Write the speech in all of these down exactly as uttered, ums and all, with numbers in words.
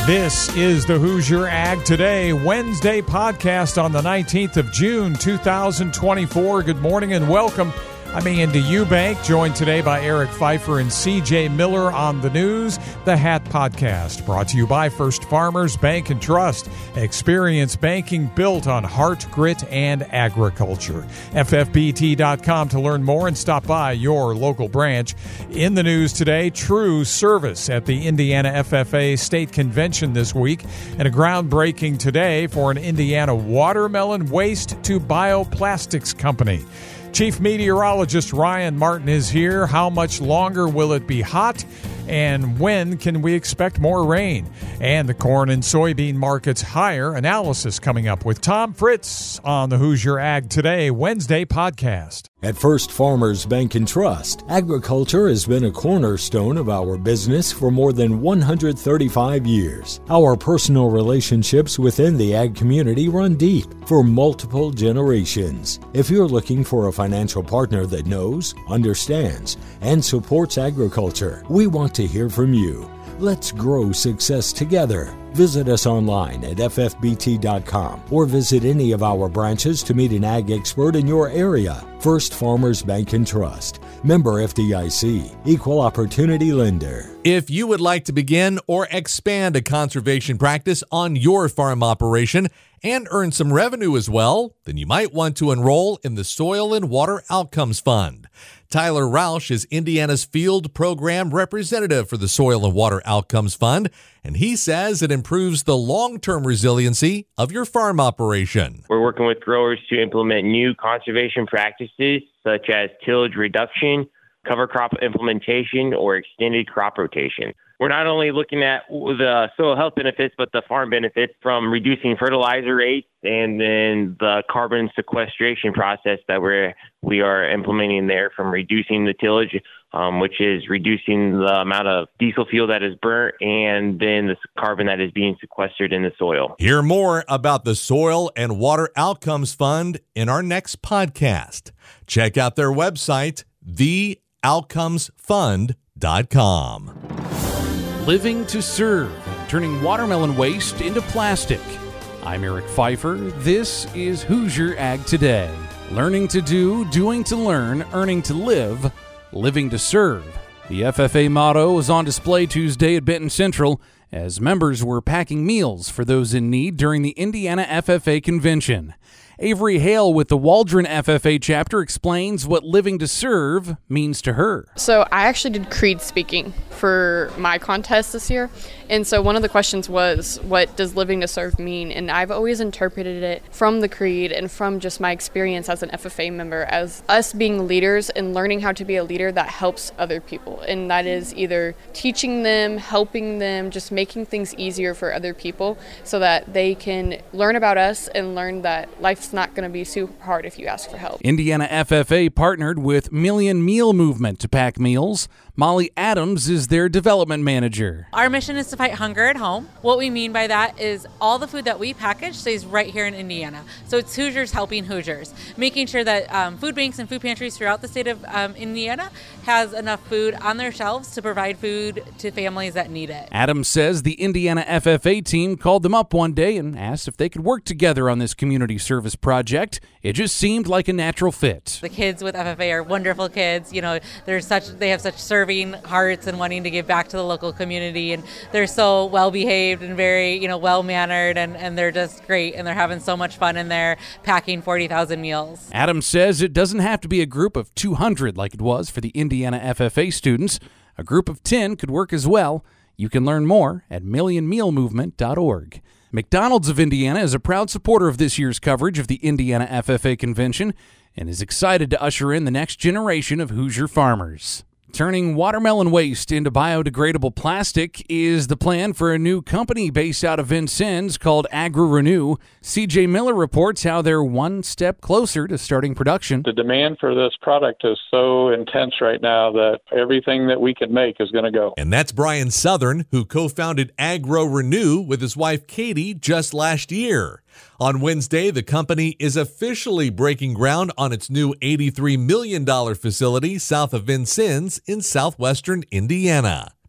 This is the Hoosier Ag Today Wednesday podcast on the nineteenth of June, two thousand twenty-four. Good morning and welcome. I'm Andy Eubank, joined today by Eric Pfeiffer and C J Miller on the news, the Hat Podcast, brought to you by First Farmers Bank and Trust. Experience banking built on heart, grit, and agriculture. F F B T dot com to learn more and stop by your local branch. In the news today, True Service at the Indiana F F A State Convention this week, and a groundbreaking today for an Indiana watermelon waste to bioplastics company. Chief Meteorologist Ryan Martin is here. How much longer will it be hot? And when can we expect more rain? And the corn and soybean markets higher. Analysis coming up with Tom Fritz on the Hoosier Ag Today Wednesday podcast. At First Farmers Bank and Trust, agriculture has been a cornerstone of our business for more than one hundred thirty-five years. Our personal relationships within the ag community run deep for multiple generations. If you're looking for a financial partner that knows, understands, and supports agriculture, we want to hear from you. Let's grow success together. Visit us online at F F B T dot com or visit any of our branches to meet an ag expert in your area. First Farmers Bank and Trust. Member F D I C. Equal Opportunity Lender. If you would like to begin or expand a conservation practice on your farm operation and earn some revenue as well, then you might want to enroll in the Soil and Water Outcomes Fund. Tyler Rausch is Indiana's Field Program Representative for the Soil and Water Outcomes Fund, and he says it improves the long-term resiliency of your farm operation. We're working with growers to implement new conservation practices such as tillage reduction, cover crop implementation, or extended crop rotation. We're not only looking at the soil health benefits, but the farm benefits from reducing fertilizer rates and then the carbon sequestration process that we're, we are implementing there, from reducing the tillage, um, which is reducing the amount of diesel fuel that is burnt, and then the carbon that is being sequestered in the soil. Hear more about the Soil and Water Outcomes Fund in our next podcast. Check out their website, the outcomes fund dot com. Living to serve, turning watermelon waste into plastic. I'm Eric Pfeiffer. This is Hoosier Ag Today. Learning to do, doing to learn, earning to live, living to serve. The F F A motto was on display Tuesday at Benton Central as members were packing meals for those in need during the Indiana F F A convention. Avery Hale with the Waldron F F A chapter explains what living to serve means to her. So I actually did creed speaking for my contest this year. And so one of the questions was, what does living to serve mean? And I've always interpreted it from the creed and from just my experience as an F F A member as us being leaders and learning how to be a leader that helps other people. And that is either teaching them, helping them, just making things easier for other people so that they can learn about us and learn that life's not going to be super hard if you ask for help. Indiana F F A partnered with Million Meal Movement to pack meals. Molly Adams is their development manager. Our mission is to fight hunger at home. What we mean by that is all the food that we package stays right here in Indiana. So it's Hoosiers helping Hoosiers, making sure that um, food banks and food pantries throughout the state of um, Indiana has enough food on their shelves to provide food to families that need it. Adams says the Indiana F F A team called them up one day and asked if they could work together on this community service project. It just seemed like a natural fit. The kids with F F A are wonderful kids. You know, they're such they have such serving hearts and wanting to give back to the local community, and they're so well behaved and very, you know, well mannered, and, and they're just great, and they're having so much fun in there packing forty thousand meals. Adams says it doesn't have to be a group of two hundred like it was for the Indiana F F A students. A group of ten could work as well. You can learn more at million meal movement dot org. McDonald's of Indiana is a proud supporter of this year's coverage of the Indiana F F A convention and is excited to usher in the next generation of Hoosier farmers. Turning watermelon waste into biodegradable plastic is the plan for a new company based out of Vincennes called AgriRenew. C J Miller reports how they're one step closer to starting production. The demand for this product is so intense right now that everything that we can make is going to go. And that's Brian Southern, who co-founded AgriRenew with his wife Katie just last year. On Wednesday, the company is officially breaking ground on its new eighty-three million dollars facility south of Vincennes in southwestern Indiana.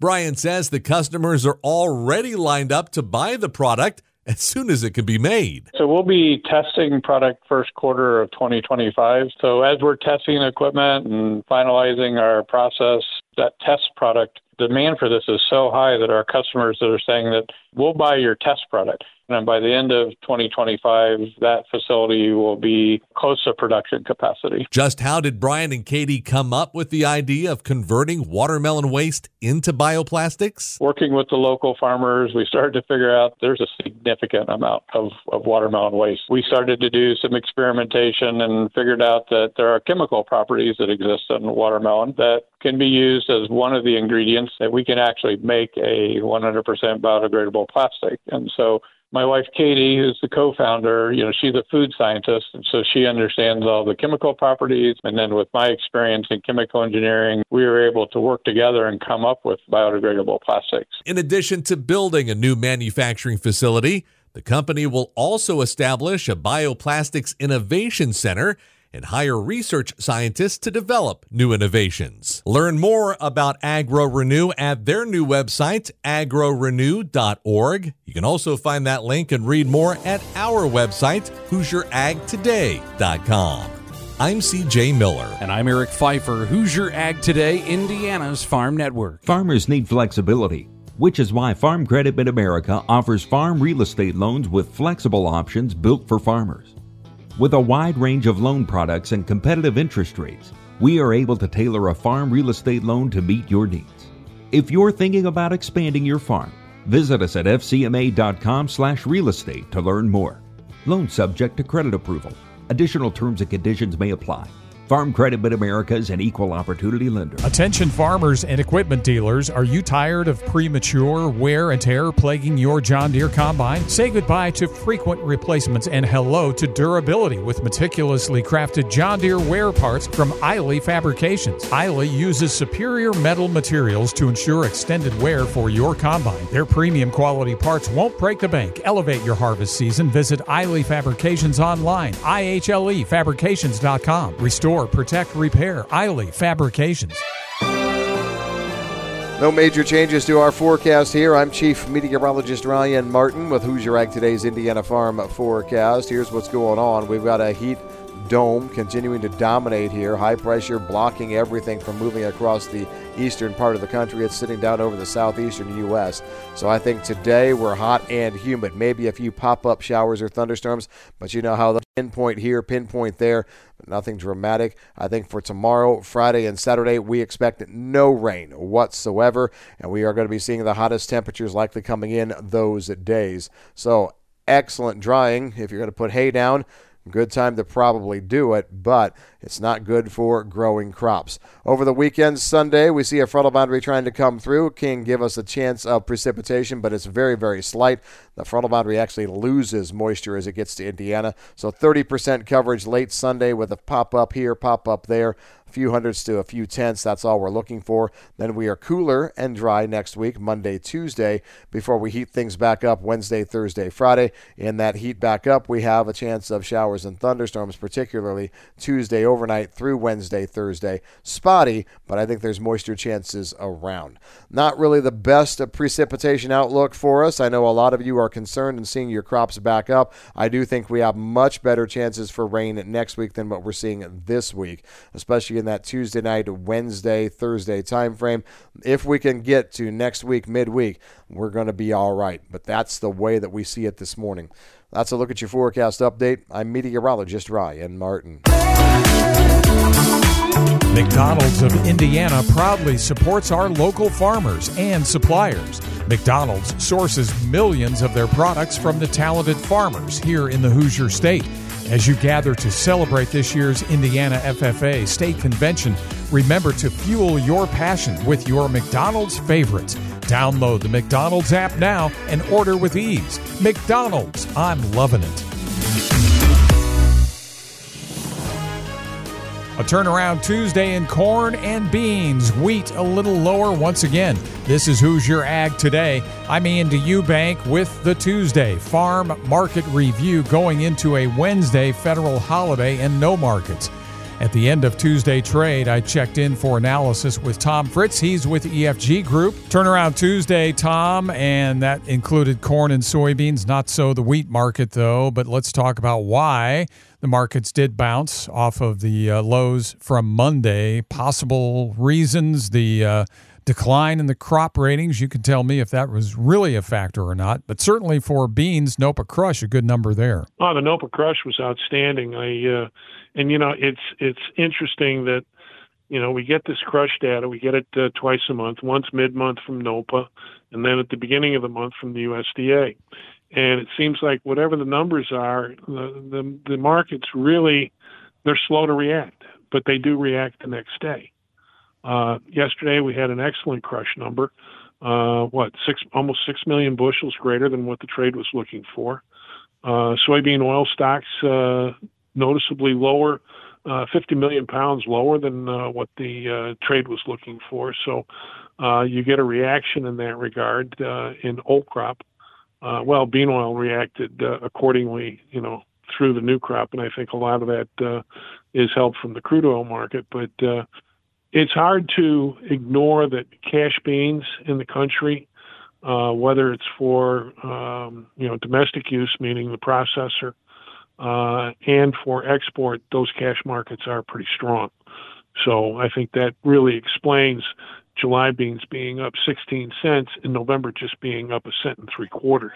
Brian says the customers are already lined up to buy the product as soon as it can be made. So we'll be testing product first quarter of twenty twenty-five. So as we're testing the equipment and finalizing our process, that test product, demand for this is so high that our customers that are saying that we'll buy your test product. And by the end of twenty twenty-five, that facility will be close to production capacity. Just how did Brian and Katie come up with the idea of converting watermelon waste into bioplastics? Working with the local farmers, we started to figure out there's a significant amount of, of watermelon waste. We started to do some experimentation and figured out that there are chemical properties that exist in watermelon that can be used as one of the ingredients that we can actually make a one hundred percent biodegradable plastic. And so my wife, Katie, who's the co-founder, you know, she's a food scientist, and so she understands all the chemical properties. And then with my experience in chemical engineering, we were able to work together and come up with biodegradable plastics. In addition to building a new manufacturing facility, the company will also establish a bioplastics innovation center and hire research scientists to develop new innovations. Learn more about AgroRenew at their new website, agro renew dot org. You can also find that link and read more at our website, hoosier ag today dot com. I'm C J Miller. And I'm Eric Pfeiffer, Hoosier Ag Today, Indiana's Farm Network. Farmers need flexibility, which is why Farm Credit Mid-America offers farm real estate loans with flexible options built for farmers. With a wide range of loan products and competitive interest rates, we are able to tailor a farm real estate loan to meet your needs. If you're thinking about expanding your farm, visit us at f c m a dot com slash real estate to learn more. Loan subject to credit approval. Additional terms and conditions may apply. Farm Credit Mid-America is an equal opportunity lender. Attention farmers and equipment dealers, are you tired of premature wear and tear plaguing your John Deere combine? Say goodbye to frequent replacements and hello to durability with meticulously crafted John Deere wear parts from Eiley Fabrications. Eiley uses superior metal materials to ensure extended wear for your combine. Their premium quality parts won't break the bank. Elevate your harvest season. Visit Eiley Fabrications online, I H L E fabrications dot com. Restore, protect, repair. Eiley Fabrications. No major changes to our forecast here. I'm Chief Meteorologist Ryan Martin with Hoosier Ag Today's Indiana Farm Forecast. Here's what's going on. We've got a heat dome continuing to dominate here. High pressure blocking everything from moving across the eastern part of the country. It's sitting down over the southeastern U S. So I think today we're hot and humid. Maybe a few pop-up showers or thunderstorms, but you know how the pinpoint here, pinpoint there, nothing dramatic. I think for tomorrow, Friday, and Saturday, we expect no rain whatsoever, and we are going to be seeing the hottest temperatures likely coming in those days. So excellent drying. If you're going to put hay down, good time to probably do it, but it's not good for growing crops. Over the weekend, Sunday, we see a frontal boundary trying to come through. It can give us a chance of precipitation, but it's very, very slight. The frontal boundary actually loses moisture as it gets to Indiana. So thirty percent coverage late Sunday with a pop-up here, pop-up there. A few hundreds to a few tenths, that's all we're looking for. Then we are cooler and dry next week, Monday, Tuesday, before we heat things back up Wednesday, Thursday, Friday. In that heat back up, we have a chance of showers and thunderstorms, particularly Tuesday overnight through Wednesday, Thursday. Spotty, but I think there's moisture chances around. Not really the best precipitation outlook for us. I know a lot of you are concerned in seeing your crops back up. I do think we have much better chances for rain next week than what we're seeing this week, especially in that Tuesday night, Wednesday, Thursday time frame. If we can get to next week, midweek, we're going to be all right. But that's the way that we see it this morning. That's a look at your forecast update. I'm meteorologist Ryan Martin. McDonald's of Indiana proudly supports our local farmers and suppliers. McDonald's sources millions of their products from the talented farmers here in the Hoosier State. As you gather to celebrate this year's Indiana F F A State Convention, remember to fuel your passion with your McDonald's favorites. Download the McDonald's app now and order with ease. McDonald's, I'm loving it. A turnaround Tuesday in corn and beans. Wheat a little lower once again. This is Hoosier Ag Today. I'm Andy Eubank with the Tuesday Farm Market Review going into a Wednesday federal holiday and no markets. At the end of Tuesday trade, I checked in for analysis with Tom Fritz. He's with E F G Group. Turnaround Tuesday, Tom, and that included corn and soybeans, not so the wheat market, though. But let's talk about why the markets did bounce off of the uh, lows from Monday. Possible reasons, the uh, decline in the crop ratings. You can tell me if that was really a factor or not. But certainly for beans, Nopa Crush, a good number there. Oh, the Nopa Crush was outstanding. I uh, and you know it's it's interesting that you know we get this crush data. We get it uh, twice a month. Once mid-month from Nopa, and then at the beginning of the month from the U S D A. And it seems like whatever the numbers are, the the, the markets really they're slow to react, but they do react the next day. Uh, yesterday we had an excellent crush number, uh, what six almost six million bushels greater than what the trade was looking for. Uh, soybean oil stocks uh, noticeably lower, uh, fifty million pounds lower than uh, what the uh, trade was looking for. So uh, you get a reaction in that regard uh, in old crop. Uh, well, bean oil reacted uh, accordingly, you know, through the new crop, and I think a lot of that uh, is help from the crude oil market, but. Uh, It's hard to ignore that cash beans in the country, uh, whether it's for um, you know domestic use, meaning the processor, uh, and for export, those cash markets are pretty strong. So I think that really explains July beans being up sixteen cents and November just being up a cent and three quarters.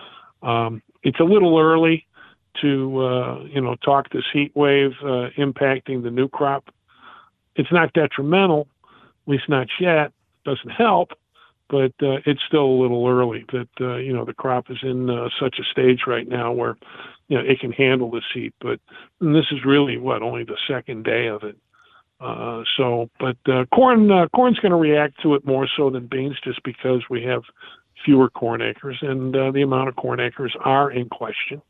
Um, it's a little early to uh, you know talk this heat wave uh, impacting the new crop. It's not detrimental, at least not yet. Doesn't help, but uh, it's still a little early. That uh, you know the crop is in uh, such a stage right now where you know it can handle this heat. But and this is really what only the second day of it. Uh, so, but uh, corn uh, corn's going to react to it more so than beans, just because we have fewer corn acres and uh, the amount of corn acres are in question.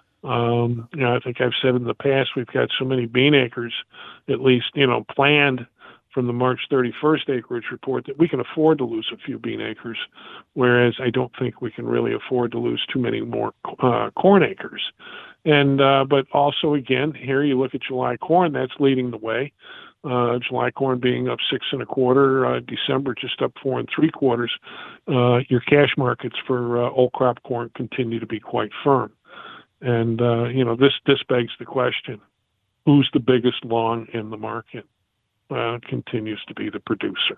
Um, you know, I think I've said in the past, we've got so many bean acres, at least, you know, planned from the March thirty-first acreage report that we can afford to lose a few bean acres, whereas I don't think we can really afford to lose too many more uh, corn acres. And, uh, but also again, here you look at July corn, that's leading the way. Uh, July corn being up six and a quarter, uh, December just up four and three quarters. Uh, your cash markets for uh, old crop corn continue to be quite firm. And, uh, you know, this, this begs the question, who's the biggest long in the market? Well, it continues to be the producer.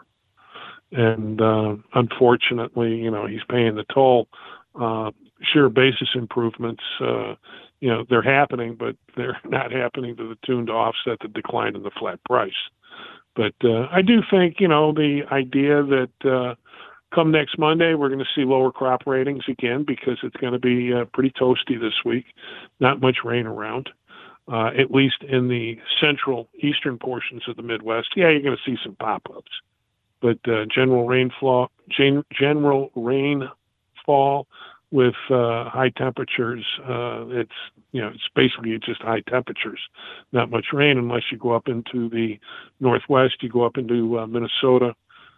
And uh, unfortunately, you know, he's paying the toll. Uh, sure, basis improvements, uh, you know, they're happening, but they're not happening to the tune to offset the decline in the flat price. But uh, I do think, you know, the idea that uh, come next Monday, we're going to see lower crop ratings again because it's going to be uh, pretty toasty this week. Not much rain around, uh, at least in the central eastern portions of the Midwest. Yeah, you're going to see some pop-ups, but uh, general rainfall, gen- general rainfall with uh, high temperatures. Uh, it's you know it's basically just high temperatures, not much rain unless you go up into the Northwest. You go up into uh, Minnesota.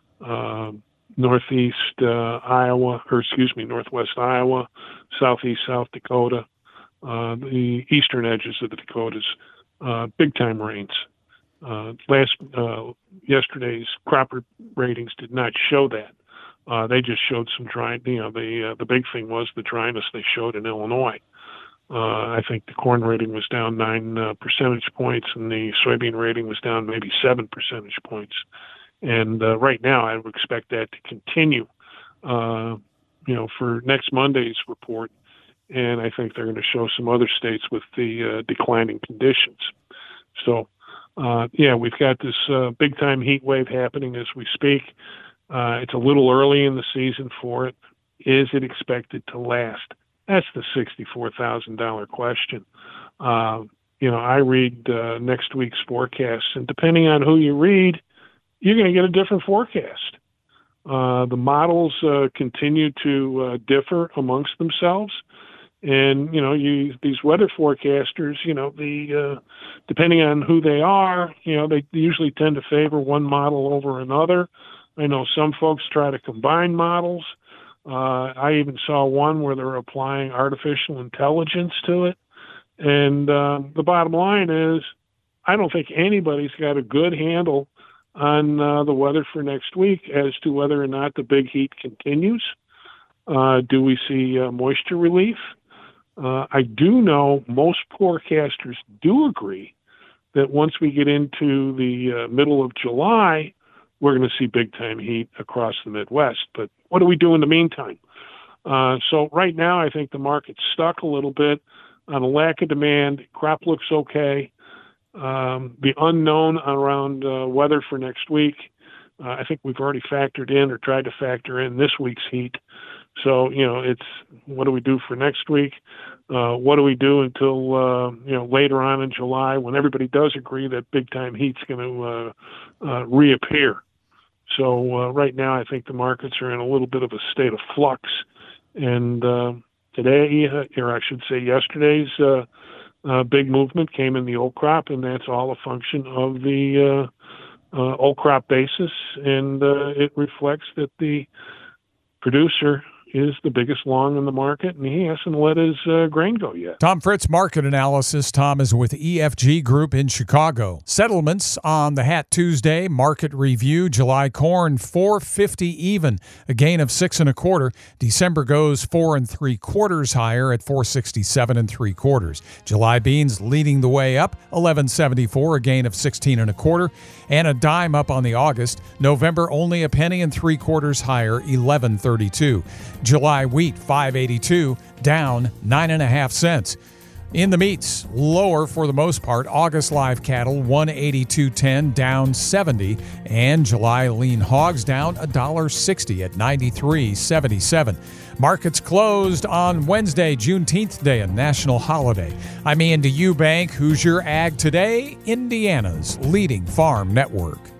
Uh, Northeast uh, Iowa, or excuse me, Northwest Iowa, Southeast South Dakota, uh, the eastern edges of the Dakotas, uh, big time rains. Uh, last uh, yesterday's crop ratings did not show that. Uh, they just showed some dry. You know, the uh, the big thing was the dryness they showed in Illinois. Uh, I think the corn rating was down nine uh, percentage points, and the soybean rating was down maybe seven percentage points. And uh, right now, I would expect that to continue, uh, you know, for next Monday's report. And I think they're going to show some other states with the uh, declining conditions. So, uh, yeah, we've got this uh, big-time heat wave happening as we speak. Uh, it's a little early in the season for it. Is it expected to last? That's the sixty-four thousand dollars question. Uh, you know, I read uh, next week's forecasts, and depending on who you read, you're going to get a different forecast. Uh, the models uh, continue to uh, differ amongst themselves. And, you know, you, these weather forecasters, you know, the uh, depending on who they are, you know, they usually tend to favor one model over another. I know some folks try to combine models. Uh, I even saw one where they're applying artificial intelligence to it. And uh, the bottom line is, I don't think anybody's got a good handle on uh, the weather for next week as to whether or not the big heat continues. Uh, do we see uh, moisture relief? Uh, I do know most forecasters do agree that once we get into the uh, middle of July, we're going to see big-time heat across the Midwest. But what do we do in the meantime? Uh, so right now, I think the market's stuck a little bit on a lack of demand. Crop looks okay. Um, the unknown around uh, weather for next week, uh, I think we've already factored in or tried to factor in this week's heat. So, you know, it's what do we do for next week? Uh, what do we do until, uh, you know, later on in July when everybody does agree that big-time heat's going to uh, uh, reappear? So uh, right now I think the markets are in a little bit of a state of flux. And uh, today, uh, or I should say yesterday's uh, uh, big movement came in the old crop, and that's all a function of the uh, uh, old crop basis. And uh, it reflects that the producer is the biggest long in the market, and he hasn't let his uh, grain go yet. Tom Fritz, market analysis. Tom is with E F G Group in Chicago. Settlements on the Hat Tuesday market review. July corn four fifty even, a gain of six and a quarter. December goes four and three quarters higher at four sixty-seven and three quarters. July beans leading the way up, eleven seventy-four, a gain of sixteen and a quarter, and a dime up on the August. November only a penny and three quarters higher, eleven thirty-two. July wheat five eighty-two, down nine and a half cents. In the meats, lower for the most part. August live cattle one eighty-two ten, down seventy, and July lean hogs down one dollar sixty at ninety-three seventy-seven. Markets closed on Wednesday, Juneteenth Day, a national holiday. I'm Andy Eubank, Hoosier Ag Today, Indiana's leading farm network.